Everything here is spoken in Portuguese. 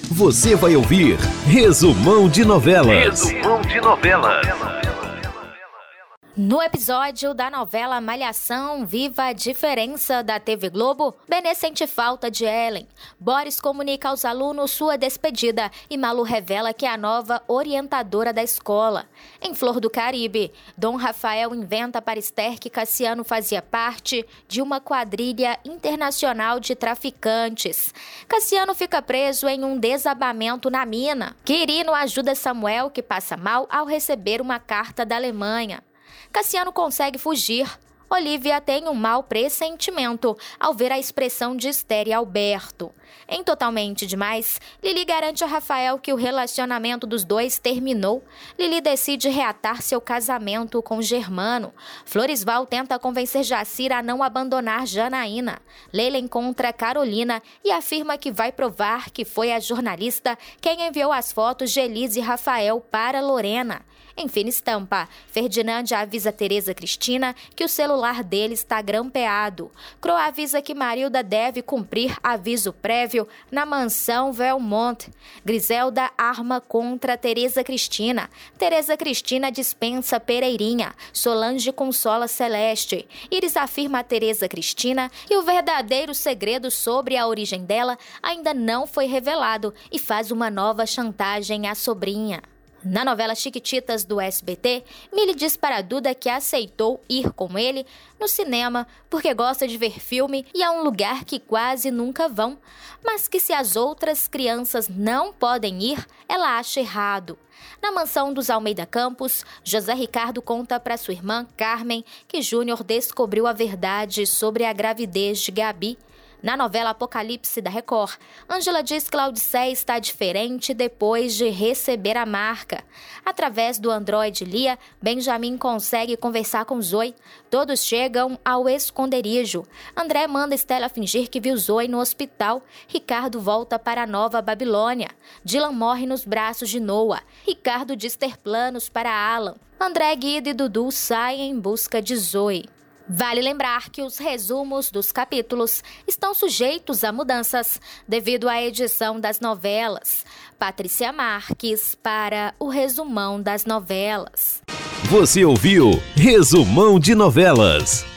Você vai ouvir Resumão de Novelas. Resumão de Novelas. No episódio da novela Malhação, Viva a Diferença da TV Globo, Benê sente falta de Ellen. Boris comunica aos alunos sua despedida e Malu revela que é a nova orientadora da escola. Em Flor do Caribe, Dom Rafael inventa para Esther que Cassiano fazia parte de uma quadrilha internacional de traficantes. Cassiano fica preso em um desabamento na mina. Quirino ajuda Samuel, que passa mal ao receber uma carta da Alemanha. Cassiano consegue fugir. Olivia tem um mau pressentimento ao ver a expressão de Esther e Alberto. Em Totalmente Demais, Lili garante a Rafael que o relacionamento dos dois terminou. Lili decide reatar seu casamento com Germano. Floresval tenta convencer Jacira a não abandonar Janaína. Leila encontra Carolina e afirma que vai provar que foi a jornalista quem enviou as fotos de Elise e Rafael para Lorena. Em Fina Estampa, Ferdinand avisa Tereza Cristina que o celular dele está grampeado. Croa avisa que Marilda deve cumprir aviso prévio na mansão Velmont. Griselda arma contra Tereza Cristina. Tereza Cristina dispensa Pereirinha. Solange consola Celeste. Iris afirma a Tereza Cristina e o verdadeiro segredo sobre a origem dela ainda não foi revelado e faz uma nova chantagem à sobrinha. Na novela Chiquititas do SBT, Mili diz para Duda que aceitou ir com ele no cinema porque gosta de ver filme e é um lugar que quase nunca vão, mas que se as outras crianças não podem ir, ela acha errado. Na mansão dos Almeida Campos, José Ricardo conta para sua irmã Carmen que Júnior descobriu a verdade sobre a gravidez de Gabi. Na novela Apocalipse da Record, Ângela diz que Laodiceia está diferente depois de receber a marca. Através do androide Lia, Benjamin consegue conversar com Zoe. Todos chegam ao esconderijo. André manda Estela fingir que viu Zoe no hospital. Ricardo volta para a Nova Babilônia. Dylan morre nos braços de Noah. Ricardo diz ter planos para Alan. André, Guido e Dudu saem em busca de Zoe. Vale lembrar que os resumos dos capítulos estão sujeitos a mudanças devido à edição das novelas. Patrícia Marques para o Resumão das Novelas. Você ouviu Resumão de Novelas.